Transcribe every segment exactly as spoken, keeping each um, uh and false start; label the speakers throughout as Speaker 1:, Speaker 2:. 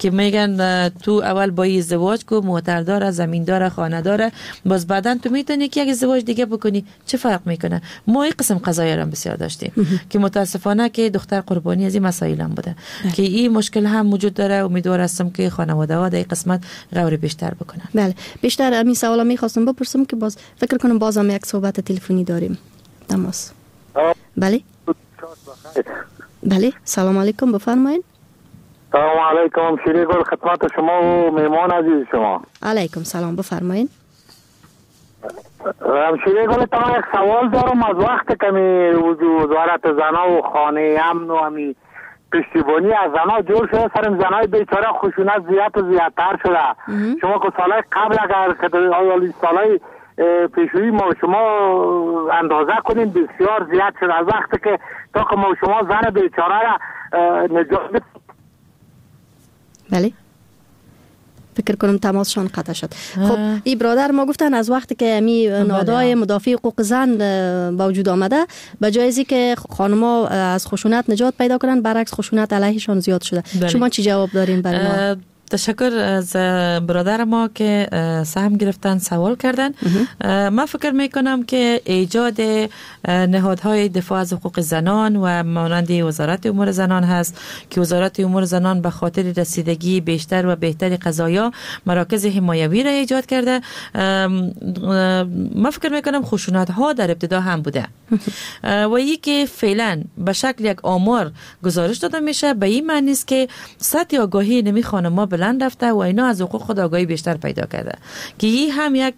Speaker 1: که میگن تو اول با ازدواج کو، موتر داره، زمین داره، خانه داره، باز بعدن تو میتونی که یک ازدواج دیگه بکنی. چه فرق میکنه؟ ما این قسم قضایا هم بسیار داشتیم که متاسفانه که دختر قربانی از این مسائل هم بوده بله. که این مشکل هم موجود داره. امیدوار هستم که خانواده ها در این قسمت غور بیشتر بکنن.
Speaker 2: بله بیشتر همین سوالا میخواستم بپرسم که باز فکر کنم باز هم یک صحبت تلفنی داریم. تماس. بله بله سلام علیکم بفرمایید.
Speaker 3: سلام علیکم شیری گل خدمت شما و مهمان عزیز شما.
Speaker 2: علیکم سلام بفرمایید.
Speaker 3: شیری گل تا یک سوال دارم. از وقت که می وزارت زنا و خانه امن و همی پشتیبانی از زنا جور شده، سرم زنای بیچاره خشونت زیاد و زیادتر شده. شما که سالهای قبل اگر که سالهای پیشوی ما شما اندازه کنین بسیار زیاد شده. از وقتی که تا که ما شما زن بیچاره را نجات.
Speaker 2: بله فکر کنم تماسشان قطع شد. خب این برادر ما گفتن از وقتی که می نهادهای مدافع حقوق زن با وجود آمده، به جای از اینکه خانم‌ها از خشونت نجات پیدا کنن، برعکس خشونت علیهشان زیاد شده. بله. شما چی جواب دارین برای ما؟
Speaker 1: تشکر از برادر ما که سهم گرفتن سوال کردن. من فکر میکنم که ایجاد نهادهای دفاع از حقوق زنان و مانند وزارت امور زنان هست که وزارت امور زنان به خاطر رسیدگی بیشتر و بهتر قضایا مراکز حمایوی را ایجاد کرده. من فکر میکنم خشونت ها در ابتدا هم بوده و یکی که فعلا به شکل یک آمار گزارش داده میشه، به این معنی است که سطح آگاهی نمی خانم‌ها بلند رفته و اینا از حقوق خود آگاهی بیشتر پیدا کرده که این هم یک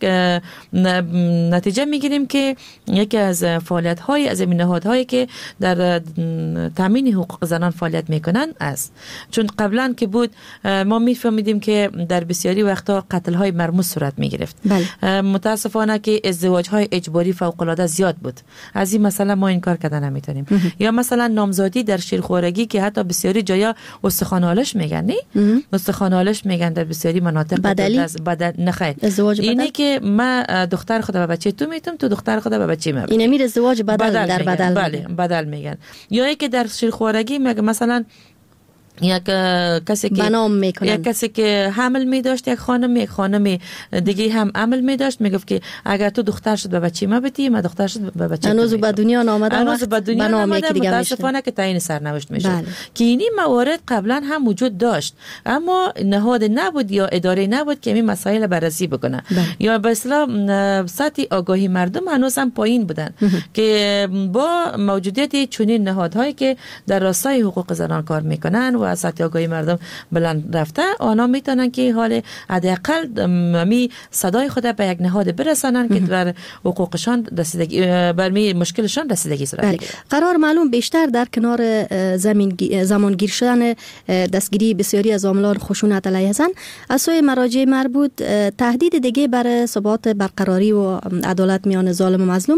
Speaker 1: نتیجه میگیریم که یکی از فعالیت های از این نهادهایی که در تامین حقوق زنان فعالیت میکنن است. چون قبلا که بود ما میفهمیدیم که در بسیاری وقتا قتل های مرموز صورت میگرفت. متاسفانه که ازدواج های اجباری فوق العاده زیاد بود. از این مسئله ما انکار کردن نمیتونیم. یا مثلا نامزادی در شیرخوارگی که حتی بسیاری جایا استخوان‌هالش میگن، نه استخوان‌هالش میگن در بسیاری مناطق
Speaker 2: بدلی
Speaker 1: بدل نخیر.
Speaker 2: اینه
Speaker 1: که من دختر خود به بچه تو میتم، تو دختر خود به بچه من.
Speaker 2: اینه میره ازدواج بدل, بدل در
Speaker 1: میگن.
Speaker 2: بدل
Speaker 1: بله بدل میگن. یا اینکه در شیرخوارگی میگه مثلا یک کسی که
Speaker 2: بنام میکنن،
Speaker 1: یک کسی که حمل می داشت، یک خانم یک خانم دیگه هم حمل می داشت، میگفت که اگر تو دختر شد به بچه ما بدی، من دختر شد به بچه تو.
Speaker 2: هنوز به دنیا آمده،
Speaker 1: هنوز به دنیا آمده، متاسفانه که تعیین سرنوشت میشه. بله. که اینی موارد قبلا هم وجود داشت اما نهاد نبود یا اداره نبود که این مسائل بررسی بکنه. بله. یا به اصطلاح سطح آگاهی مردم هنوز هم پایین بودن که با موجودیت چنین نهادهایی که در راستای حقوق زنان کار میکنن و سطح آگاهی مردم بلند رفته، آنها میتونن که حال حداقل می صدای خود به یک نهاد برسانن که بر حقوقشان رسیدگی، بر می مشکلشان رسیدگی صورت بگیره.
Speaker 2: قرار معلوم بیشتر در کنار زمین زمانگیر شدن دستگیری بسیاری از عاملان خشونت علیه زن، از سوی مراجع مربوط تهدید دیگه بر ثبات برقراری و عدالت میان ظالم و مظلوم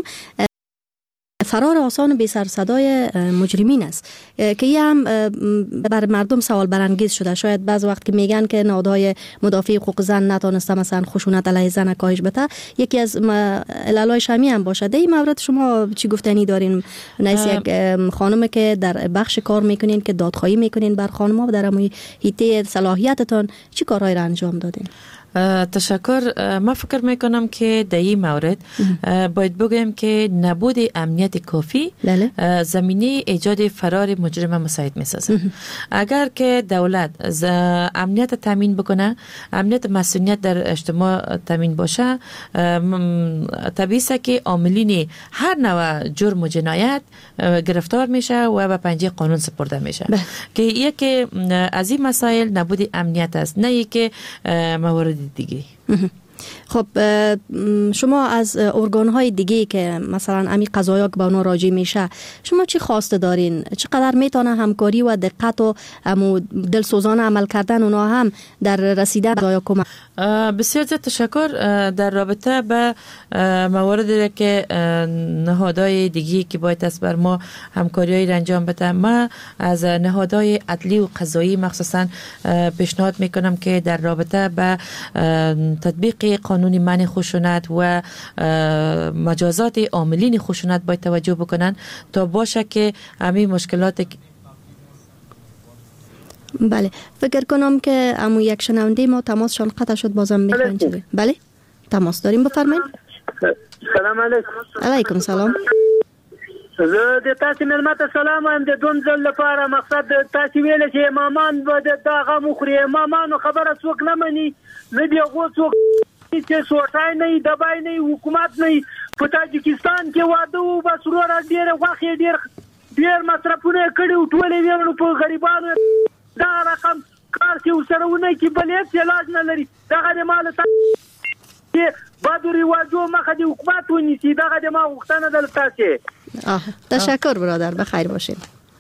Speaker 2: فرار آسان و بی سر صدای مجرمین است که یه هم بر مردم سوال برانگیز شده. شاید بعض وقت که میگن که نهادهای مدافع حقوق زن نتونسته مثلا خشونت علیه زن کاهش بده، یکی از عللای شمی هم باشه. در این مورد شما چی گفتنی دارین؟ نیست یک خانم که در بخش کار میکنین که دادخواهی میکنین بر خانم‌ها، در همون حیطه صلاحیتتان چی کارهایی را انجام دادین؟
Speaker 1: تشکر. من فکر میکنم که در این مورد باید بگویم که نبود امنیت کافی زمینه ایجاد فرار مجرم مساعد میسازه. اگر که دولت امنیت تامین بکنه، امنیت مسئولیت در اجتماع تامین باشه، طبیعی است که عاملین هر نوع جرم و جنایت گرفتار میشه و به پنجه قانون سپرده میشه. که یکی از این مسائل نبود امنیت است، نه اینکه موارد دیگه.
Speaker 2: خب شما از ارگان‌های دیگه که مثلا امی قضایا که به اونا راجع میشه، شما چی خواسته دارین؟ چقدر میتونه همکاری و دقت و دلسوزانه عمل کردن اونا هم در رسیدن به قضایا کمک؟
Speaker 1: بسیار زیاد تشکر. در رابطه به مواردی که نهادهای دیگه که باید است بر ما همکاری‌های انجام بده، ما از نهادهای عدلی و قضایی مخصوصا پیشنهاد میکنم که در رابطه به تطبیق قانون منع خشونت و مجازات عاملین خشونت باید توجه بکنن تا باشه که همین مشکلات
Speaker 2: بله فکر کنم که امو یک شنونده ما تماسشان قطع شد، بازم میخواین چه؟ بله تماس داریم، بفرمایید.
Speaker 4: سلام علیکم.
Speaker 2: علیکم سلام.
Speaker 4: زه د تاسو ملمت سلام هم د دوم ځل لپاره مقصد تاسو ویل چې امامان به د دغه مخري امامانو خبره څوک نه مني، نه دی غو څوک چې سوټای نه دبای نه حکومت نه په تاجکستان کې واده او بس ورور ډیر واخې ډیر ډیر مصرفونه کړي ټول یې په غریبانو دا رقم کار چې وسرهونه کې بلې علاج نه لري. دغه د مال ته بعد رواجو مخه دی حکومت ونیسي. دغه د ما غوښتنه ده تاسو.
Speaker 2: آه تشکر برادر، بخیر باشین.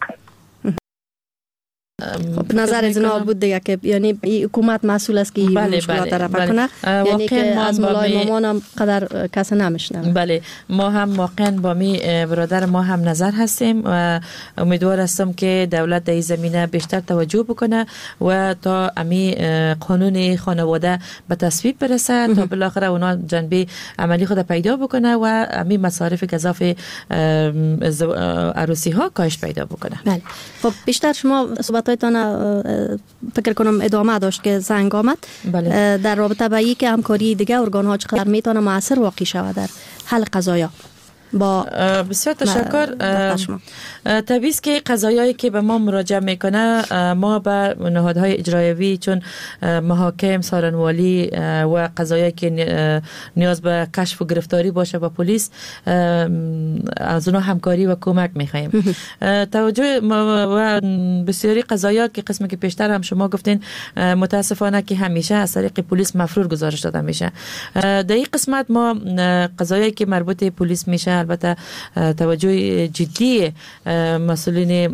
Speaker 2: خب نظر جناب بود دیگه که یعنی حکومت مسئول است که این
Speaker 1: بله
Speaker 2: مشکلات
Speaker 1: بله
Speaker 2: رفع
Speaker 1: بله.
Speaker 2: کنه، یعنی که از مولای
Speaker 1: می...
Speaker 2: مامان هم قدر کس نمیشنه.
Speaker 1: بله ما هم واقعا با می برادر ما هم نظر هستیم و امیدوار هستم که دولت در این زمینه بیشتر توجه بکنه و تا امی قانون خانواده به تصویب برسه تا بالاخره اونا جنبه عملی خود پیدا بکنه و امی مصارف گزاف عروسی ها کاهش پیدا بکنه.
Speaker 2: بله خب بیشتر شما صحبتایتان فکر کنم ادامه داشت که زنگ آمد. بله. در رابطه با اینکه همکاری دیگه ارگان ها چقدر میتونه موثر واقع شود در حل قضایا. با
Speaker 1: بسیار تشکر. طبیعی است که قضایایی که به ما مراجعه میکنه ما به نهادهای اجرایی چون محاکم، سارنوالی و قضایایی که نیاز به کشف و گرفتاری باشه با پلیس از اونها همکاری و کمک میخوایم. توجه و بسیاری قضایا که قسمی که پیشتر هم شما گفتین متاسفانه که همیشه از طریق پلیس مفرور گزارش داده میشه. در این قسمت ما قضایایی که مربوط پلیس میشه البته توجه جدی مسئولین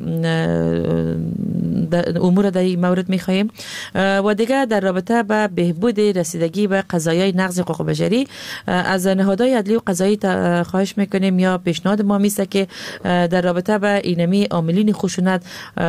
Speaker 1: امور در این مورد میخواهیم و دیگه در رابطه با بهبود رسیدگی به قضایای نقض حقوق بشری از نهادهای عدلی و قضایی خواهش میکنیم یا پیشنهاد ما میسته که در رابطه با اینمی عاملین خشونت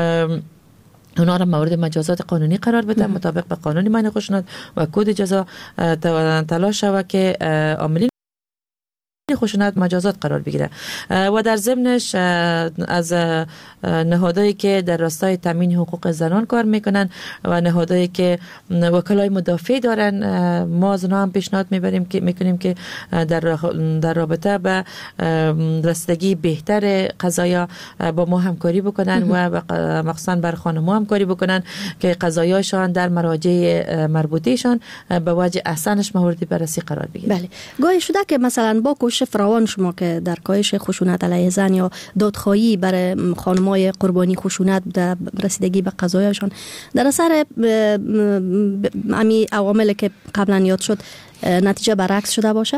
Speaker 1: اونا را مورد مجازات قانونی قرار بده مطابق به قانون منع خشونت و کد جزا تلاش شود که عاملین خشونت مجازات قرار بگیره و در ضمنش از نهادهایی که در راستای تامین حقوق زنان کار میکنن و نهادهایی که وکلای مدافع دارن ما از اونها هم پیشنهاد میبریم که میکنیم که در در رابطه به رسیدگی بهتر قضایا با ما همکاری بکنن و مخصوصا بر خانم‌ها همکاری بکنن که قضایاشان در مراجع مربوطهشان به وجه احسنش مورد بررسی قرار بگیره.
Speaker 2: بله گاهی شده که مثلا با کوشش فراوان شما که در کاهش خشونت علیه زن یا دادخواهی برای خانم‌های قربانی خشونت در رسیدگی به قضایشان در اثر امی عوامل که قبلا یاد شد نتیجه برعکس شده باشه؟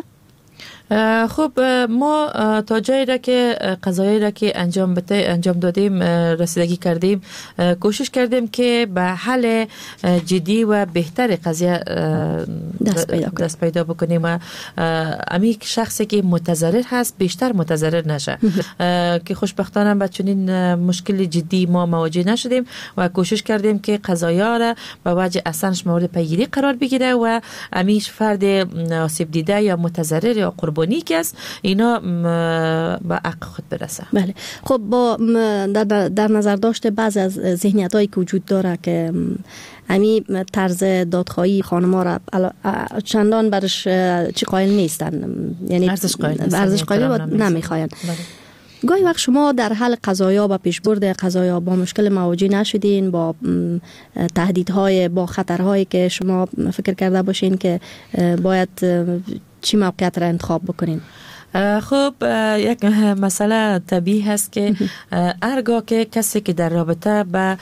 Speaker 1: خب ما تا جایی را که قضایی را که انجام بده انجام دادیم رسیدگی کردیم کوشش کردیم که به حل جدی و بهتر قضیه دست پیدا, دست پیدا بکنیم و امی شخصی که متضرر هست بیشتر متضرر نشه که خوشبختانه با چنین مشکل جدی ما مواجه نشدیم و کوشش کردیم که قضایا را به وجه اصلاش مورد پیگیری قرار بگیره و امیش فرد آسیب دیده یا متضرر یا قربانی که است اینا به حق خود برسه.
Speaker 2: بله خب با در, در نظر داشته بعض از ذهنیت هایی که وجود داره که امی طرز دادخواهی خانم‌ها را چندان برش چی قائل نیستن، یعنی ارزش قائل نیستن، ارزش قائل نمیخواین. گاهی وقت شما در حل قضایا و پیشبرد قضایا با مشکل مواجه نشدین، با تهدیدهای، با خطرهایی که شما فکر کرده باشین که باید چی موقعیت را انتخاب بکنین؟
Speaker 1: خب یک مسئله طبیعی هست که هرگاه که کسی که در رابطه با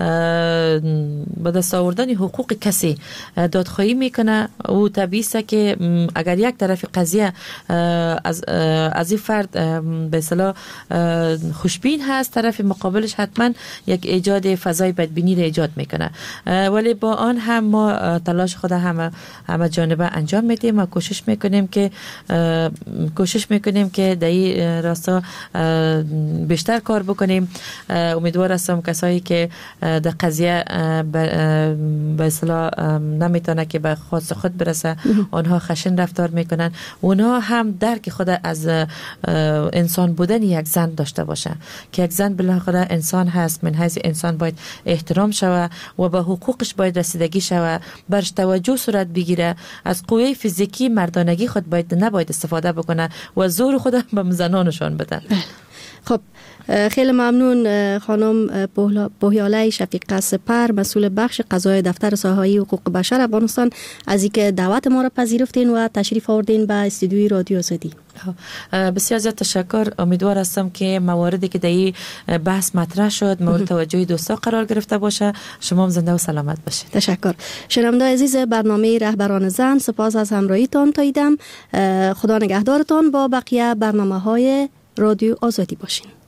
Speaker 1: با دست آوردن حقوق کسی دادخواهی میکنه او طبیعی است که اگر یک طرف قضیه از از این فرد به اصطلاح خوشبین هست طرف مقابلش حتما یک ایجاد فضای بدبینی را ایجاد میکنه، ولی با آن هم ما تلاش خود همه همه جانبه انجام میدیم و کوشش میکنیم که کوشش کوشش میکنیم که در این راستا بیشتر کار بکنیم. امیدوار هستم کسایی که در قضیه به اصطلاح نمیتونه که به خواست خود برسه آنها خشن رفتار میکنن، اونها هم درک خود از انسان بودن یک زن داشته باشه که یک زن بالاخره انسان هست، من حیث انسان باید احترام شوه و به حقوقش باید رسیدگی شوه، برش توجه صورت بگیره، از قوه فیزیکی مردانگی خود باید نباید استفاده بکنه و زور خود به زنانشان بده.
Speaker 2: خب خیلی ممنون خانم بوهیاله شفیقه سپر، مسئول بخش قضای دفتر ساحه‌ای حقوق بشر افغانستان، از اینکه دعوت ما را پذیرفتین و تشریف آوردین به استودیوی رادیو آزادی.
Speaker 1: بسیار زیاد تشکر. امیدوار هستم که مواردی که در این بحث مطرح شد مورد توجه دوستا قرار گرفته باشه. شما هم زنده و سلامت باشید.
Speaker 2: تشکر. شنونده عزیز برنامه رهبران زن، سپاس از همراهیتان تا ایدم. خدا نگهدارتان. با بقیه برنامه‌های رادیو آزادی باشین.